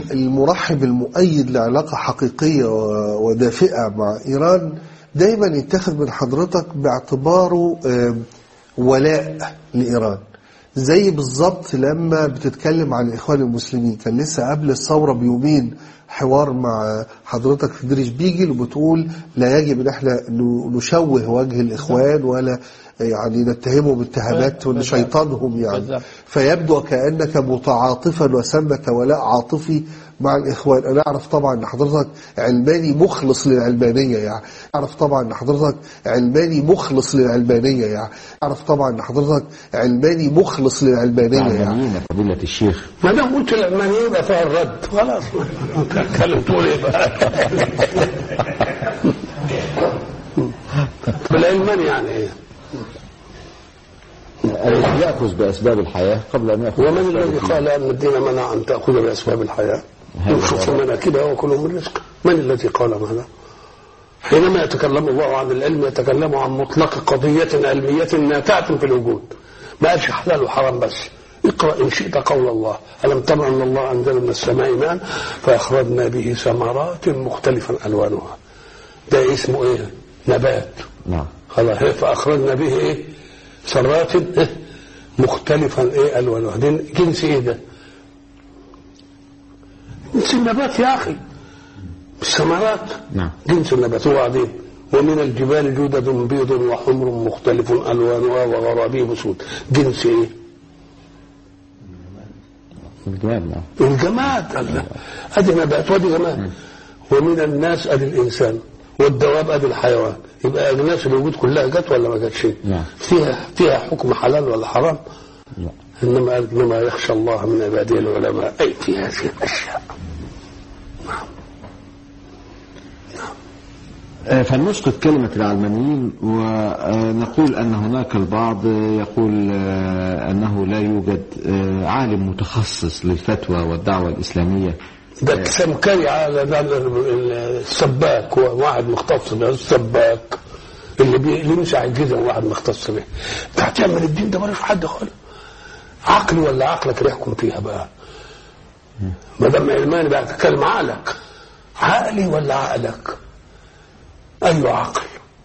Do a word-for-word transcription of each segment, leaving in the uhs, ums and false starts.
المرحب المؤيد لعلاقة حقيقية ودافئة مع إيران دايما يتخذ من حضرتك باعتباره ولاء لإيران، زي بالظبط لما بتتكلم عن الإخوان المسلمين. كان لسه قبل الثورة بيومين حوار مع حضرتك في دريش بيجل وبتقول لا يجب ان احنا نشوه وجه الإخوان ولا يعني نتهمهم باتهامات ونشيطانهم يعني. فيبدو كأنك متعاطفا وثمة ولاء عاطفي مع الإخوان. أنا أعرف طبعا أن حضرتك علماني مخلص للعلمانية يعني. أعرف طبعا أن حضرتك علماني مخلص للعلمانية يعني. أعرف طبعا أن حضرتك علماني مخلص للعلمانية يعني. فضيلة الشيخ، ما دام قلت العلمانية يبقى فيها الرد خلاص. اتكلم تقول ايه بقى؟ بالعلماني يعني ايه؟ يأخذ بأسباب الحياة قبل أن يأخذ. ومن الذي قال أن الدين منع أن تأخذ بأسباب الحياة؟ ينفق من أكله وكله من رزقه. من الذي قال هذا؟ حينما يتكلم الله عن العلم يتكلم عن مطلق قضية علمية ناتعة في الوجود، ما قالش حلال وحرام بس. اقرأ إن شئت قول الله ألم تر أن الله أنزل من السماء ماء فأخرجنا به ثمرات مختلفا ألوانها. ده اسمه إيه؟ نبات. نعم. خلاص. فأخرجنا به إيه؟ ثمرات إيه؟ مختلفا إيه ألوانها. جنس إيه ده؟ جنس النبات يا أخي. الثمرات نعم. جنس النبات. وبعدين ومن الجبال جدد بيض وحمر مختلف ألوانها وغرابيب سود. جنس إيه؟ الجماد. الجماد. الله. أدي نبات وأدي جماد. ومن الناس أدي الإنسان والدواب أدي الحيوان. يبقى الناس الوجود كلها جت ولا ما جاتش؟ نعم. فيها فيها حكم حلال ولا حرام؟ لا. إنما قال إنما يخشى الله من عباده العلماء. أي في هذه الأشياء. نعم. فلنسقط كلمة العلمانيين ونقول أن هناك البعض يقول أنه لا يوجد عالم متخصص للفتوى والدعوة الإسلامية. ده سمكري على السباك، واحد مختص به السباك اللي بيمسح الجزم، واحد مختص به. انت هتعمل الدين ده مالوش حد خالص. عقلي ولا عقلك اللي يحكم فيها بقى؟ ما دام علماني بقى تتكلم عقلك. عقلي ولا عقلك؟ أيوة عقل.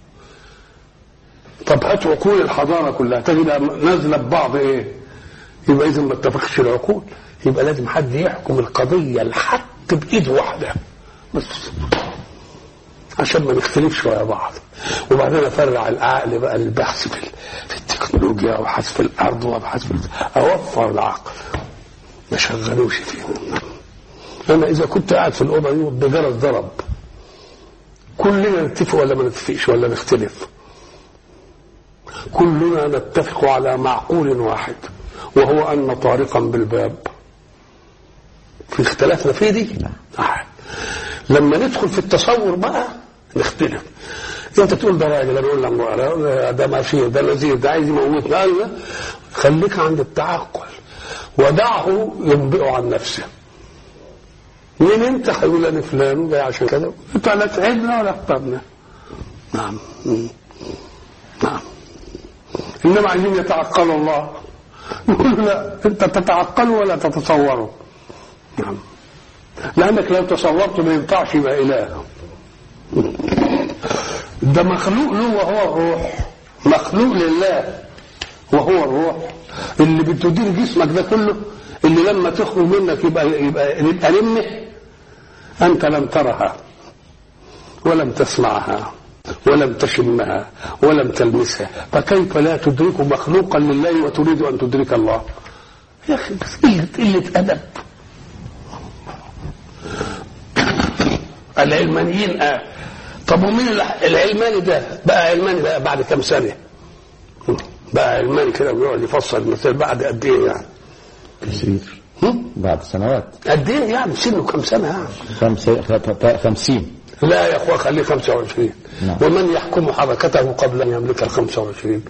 طب هات عقول الحضارة كلها تجد نازلة ببعض ايه؟ يبقى إذا ما اتفقش العقول، يبقى لازم حد يحكم القضية الحق بإيد واحدة بس عشان ما نختلفش ويا بعض. وبعدين أفرع العقل بقى البحث في التكنولوجيا وبحث في الأرض وبحث في أوفر العقل ما شغلوش فيه. أنا إذا كنت قاعد في الأوضة دي بجرس ضرب كلنا نتفق ولا ما نتفقش ولا نختلف؟ كلنا نتفق على معقول واحد وهو أن طارقا بالباب. في اختلافنا في دي؟ آه. لما ندخل في التصور بقى نختلف. انت تقول ده راجل، انا اقول لك ده ما فيه، ده نزير، ده عايز يموتنا. خليك عند التعقل ودعه ينبئ عن نفسه. مين انت؟ هيقول انا فلان جاي عشان كذا. انت لا تعبنا ولا اخترنا. نعم. نعم. انما عايزين يتعقلوا الله. يقول لا، انت تتعقلوا ولا تتصوروا. نعم. لانك لو تصورت ما ينفعش يبقى اله. ده مخلوق له وهو الروح، مخلوق لله وهو الروح اللي بتدير جسمك ده كله، اللي لما تخرج منك يبقى يبقى يبقى رمه. أنت لم ترها ولم تسمعها ولم تشمها ولم تلمسها، فكيف لا تدرك مخلوقا لله وتريد أن تدرك الله؟ يا أخي بس قلة أدب. العلمانيين آه. طب ومين العلماني ده بقى علماني بقى بعد كم سنة؟ بقى علماني كده بيقعد يفصل المثال بعد قد إيه يعني؟ كثير. بعد سنوات. قد ايه يعني؟ سنه كم سنه يعني؟ خمسين. لا يا اخوة خليه خمسة وعشرين. نعم. ومن يحكم حركته قبل ان يملك ال خمسة وعشرين؟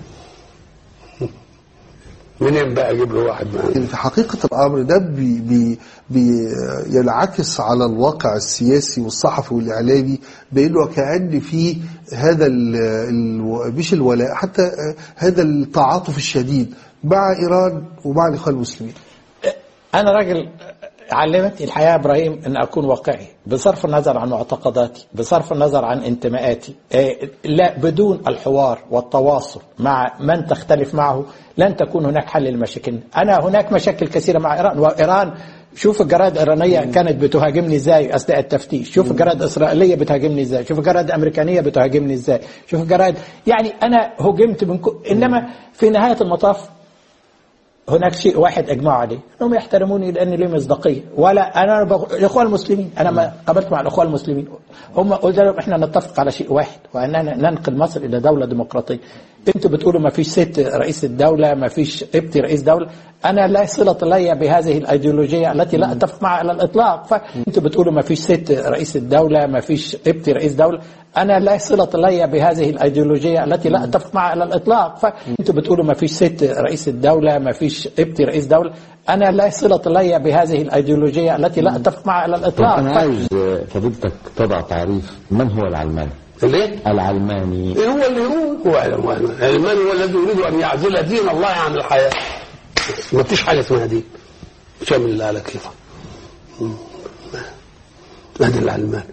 منين بقى اجيب له واحد معاه؟ في حقيقة الامر ده بي بي بي ينعكس على الواقع السياسي والصحفي والاعلامي، بانه كأن في هذا ال ال مش الولاء، حتى هذا التعاطف الشديد مع ايران ومع الاخوان المسلمين. انا راجل علمتني الحياة إبراهيم أن أكون واقعي بصرف النظر عن معتقداتي، بصرف النظر عن انتماءاتي، لا بدون الحوار والتواصل مع من تختلف معه لن تكون هناك حل للمشاكل. أنا هناك مشاكل كثيرة مع إيران، وإيران شوف الجرائد الإيرانية كانت بتهاجمني إزاي أثناء التفتيش، شوف الجرائد الإسرائيلية بتهاجمني إزاي، شوف الجرائد الأمريكانية بتهاجمني إزاي، شوف الجرائد، يعني أنا هجمت من كل، إنما في نهاية المطاف هناك شيء واحد اجمعوا عليه، انهم يحترموني لان لي مصداقيه. ولا انا بغ... الاخوه المسلمين، انا ما قابلت مع الاخوه المسلمين، هم قلت لهم احنا نتفق على شيء واحد، واننا ننقل مصر الى دوله ديمقراطيه. انتوا بتقولوا ما فيش ست رئيس الدوله، ما فيش ابتي رئيس دوله، انا لا صله لي بهذه الايديولوجيه التي لا اتفق معها على الاطلاق. فانتوا بتقولوا ما فيش ست رئيس الدوله، ما فيش ابتي رئيس دوله، انا لا صله لي بهذه الايديولوجيه التي لا اتفق معها على الاطلاق. فانتوا بتقولوا ما فيش ست رئيس الدوله، ما فيش ابتي رئيس دوله، انا لا صله لي بهذه الايديولوجيه التي لا اتفق معها على الاطلاق. انا عايز فضيلتك تضع تعريف، من هو العلماني؟ ليه؟ العلماني إيه هو اللي يقول؟ هو العلماني هو الذي يريد ان يعزل دين الله عن الحياه. ما فيش حاجه اسمها دين، شامل الله على كيفه. هذا العلماني.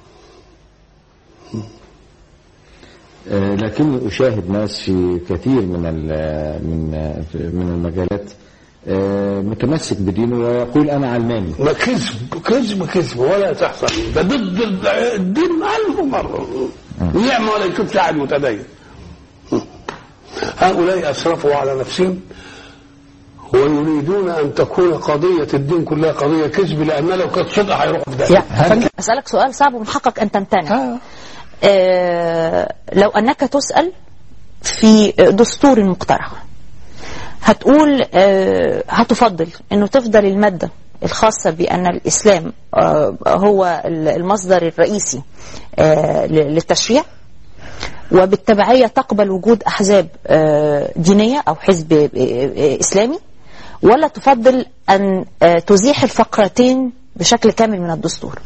لكني أشاهد ناس في كثير من من من المجالات متمسك بدينه ويقول أنا علماني. ما كذب كذب كذب ولا تحصل، ده ضد الدين ألف مرة. نعم ولا يشوف شاعر متدين. هؤلاء أسرفوا على نفسهم ويريدون أن تكون قضية الدين كلها قضية كذب، لأن لو كانت صدق هيروحوا في ده. أسألك سؤال صعب ومن حقك أن تمتنع. آه لو أنك تسأل في دستور مقترح، هتقول آه هتفضل أنه تفضل المادة الخاصة بأن الإسلام آه هو المصدر الرئيسي آه للتشريع، وبالتبعية تقبل وجود أحزاب آه دينية أو حزب آه إسلامي، ولا تفضل أن آه تزيح الفقرتين بشكل كامل من الدستور؟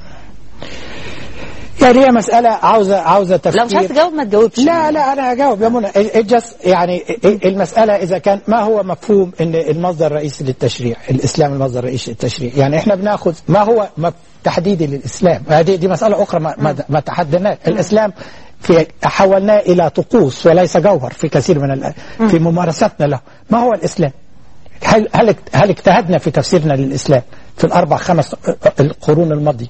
يعني هي مسألة عاوزة عاوزة تفكير. لو مش عايز تجاوب ما تجاوبش. لا لا أنا أجاوب يا منى. يعني المسألة إذا كان ما هو مفهوم إن المصدر الرئيسي للتشريع الإسلام المصدر الرئيسي للتشريع، يعني إحنا بناخذ ما هو تحديدي للإسلام، هذه دي مسألة أخرى ما ما, ما تحددناش. الإسلام في حولناه إلى طقوس وليس جوهر في كثير من في ممارستنا له. ما هو الإسلام؟ هل هل هل اجتهدنا في تفسيرنا للإسلام في الأربع خمس القرون الماضية؟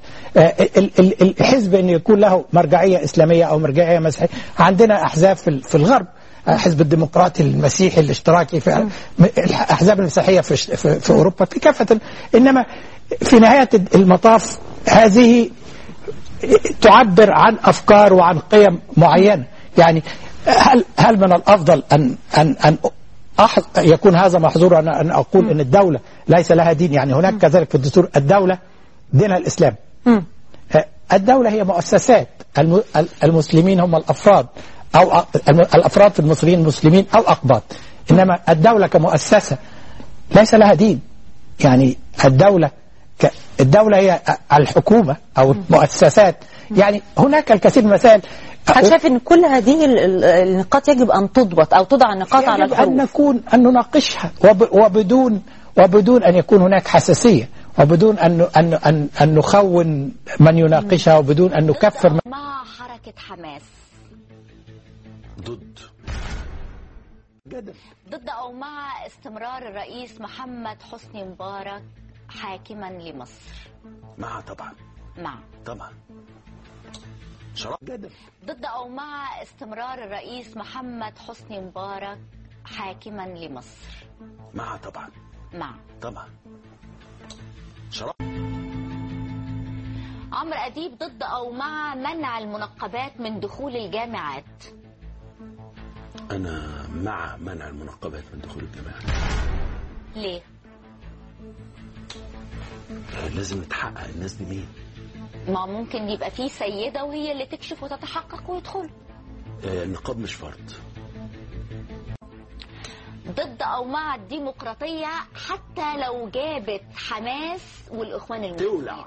الحزب أن يكون له مرجعية إسلامية أو مرجعية مسيحية. عندنا أحزاب في الغرب، حزب الديمقراطي المسيحي الاشتراكي، في الأحزاب المسيحية في, في, في أوروبا، في كافة. إنما في نهاية المطاف هذه تعبر عن أفكار وعن قيم معينة. يعني هل هل من الأفضل أن أن أن يكون هذا محظور أن أقول أن الدولة ليس لها دين؟ يعني هناك كذلك في الدستور الدولة دينها الإسلام. الدولة هي مؤسسات، المسلمين هم الأفراد أو الأفراد في المصريين المسلمين أو أقباط، إنما الدولة كمؤسسة ليس لها دين. يعني الدولة ك... الدولة هي الحكومة أو المؤسسات. يعني هناك الكثير من المسائل. أنا شايف أن كل هذه النقاط يجب أن تضبط أو تضع النقاط على الحروف. أن نكون أن نناقشها وب... وبدون وبدون أن يكون هناك حساسية، وبدون أن أن أن, أن نخون من يناقشها، وبدون أن نكفر. مع حركة حماس ضد ضد أو مع استمرار الرئيس محمد حسني مبارك حاكما لمصر؟ مع طبعا. مع طبعا. ضد أو مع استمرار الرئيس محمد حسني مبارك حاكما لمصر؟ مع طبعا. مع طبعا. عمرو أديب ضد أو مع منع المنقبات من دخول الجامعات؟ أنا مع منع المنقبات من دخول الجامعات. ليه؟ لازم نتحقق الناس دي مين. ما ممكن يبقى في سيدة وهي اللي تكشف وتتحقق ويدخل. النقاب مش فرض. ضد أو مع الديمقراطية حتى لو جابت حماس والإخوان المسلمين؟ تولع.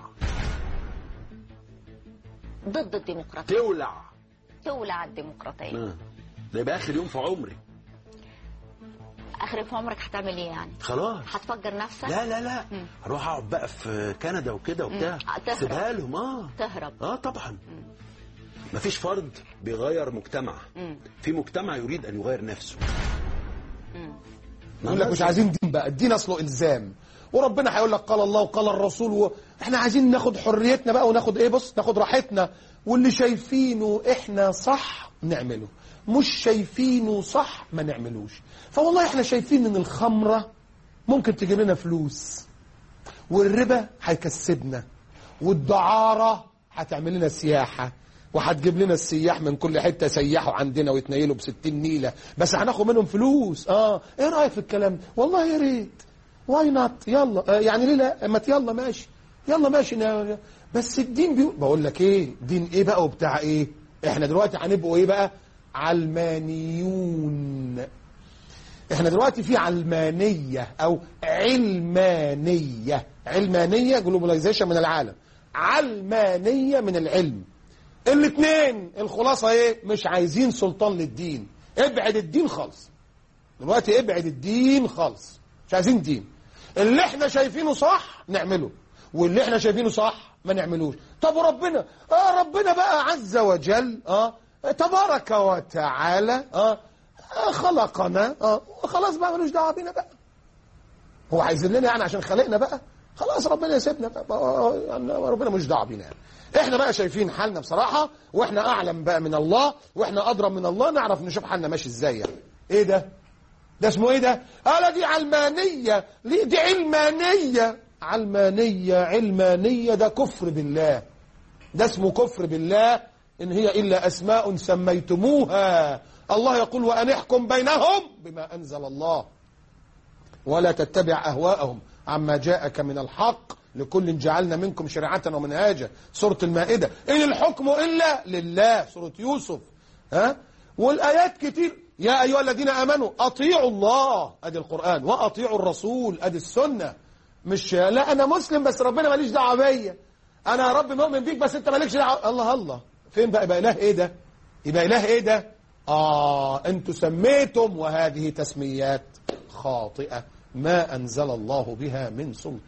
ضد الديمقراطية. تولع. تولع الديمقراطية. آه. ده يبقى آخر يوم في عمري. اخر في عمرك هتعمل ايه يعني؟ خلاص هتفجر نفسك؟ لا لا لا مم. هروح اقعد بقى في كندا وكده وبتاع. تهرب. سيبها لهم. اه تهرب. اه طبعا. مفيش فرد بيغير مجتمع. مم. في مجتمع يريد ان يغير نفسه. مم. يقول لك مش عايزين دين بقى، الدين اصله الزام، وربنا هيقول لك قال الله وقال الرسول و... احنا عايزين ناخد حريتنا بقى وناخد ايه، بص ناخد راحتنا، واللي شايفينه احنا صح نعمله، مش شايفينه صح ما نعملوش. فوالله احنا شايفين ان الخمرة ممكن تجيب لنا فلوس، والربا هيكسبنا، والدعارة هتعمل لنا سياحة، وهتجيب لنا السياح من كل حتة سيحوا عندنا ويتنيلوا بستين نيلة، بس هناخد منهم فلوس. اه ايه رأيك في الكلام ده؟ والله يا ريت، واي نوت، يلا آه يعني ليه لا، ما يلا ماشي، يلا ماشي. بس الدين بيقول، بقول لك ايه، دين ايه بقى وبتاع ايه؟ احنا دلوقتي هنبقوا ايه بقى؟ علمانيون. احنا دلوقتي في علمانية او علمانية. علمانية جلوباليزيشن من العالم، علمانية من العلم. الاثنين الخلاصة ايه؟ مش عايزين سلطان للدين، ابعد الدين خالص دلوقتي، ابعد الدين خالص، مش عايزين دين. اللي احنا شايفينه صح نعمله، واللي احنا شايفينه صح ما نعملوش. طب وربنا؟ اه ربنا بقى عز وجل اه تبارك وتعالى اه خلقنا اه خلاص بقى، ملوش دعوه بينا بقى. هو عايز لنا يعني عشان خلقنا بقى؟ خلاص ربنا يسيبنا بقى، يعني ربنا مش دعوه بينا يعني. احنا بقى شايفين حالنا بصراحه، واحنا اعلم بقى من الله، واحنا ادرى من الله، نعرف نشوف حالنا ماشي ازاي يعني. ايه ده؟ ده اسمه ايه ده؟ قال دي علمانيه، ليه دي علمانيه؟ علمانيه علمانيه ده كفر بالله، ده اسمه كفر بالله. إن هي إلا أسماء سميتموها، الله يقول وأن احكم بينهم بما أنزل الله ولا تتبع أهواءهم عما جاءك من الحق، لكل جعلنا منكم شريعة ومنهاجا، سورة المائدة. إن الحكم إلا لله، سورة يوسف. ها؟ والآيات كتير، يا أيها الذين آمنوا أطيعوا الله، أدي القرآن، وأطيعوا الرسول، أدي السنة. مش لا أنا مسلم بس ربنا ماليش دعوة بيا، أنا يا رب مؤمن بيك بس أنت مالكش دعوة. الله الله، فين بقى يبقى إله إيه ده؟ يبقى إله إيه ده؟ آه أنتوا سميتم، وهذه تسميات خاطئة ما أنزل الله بها من سلطان.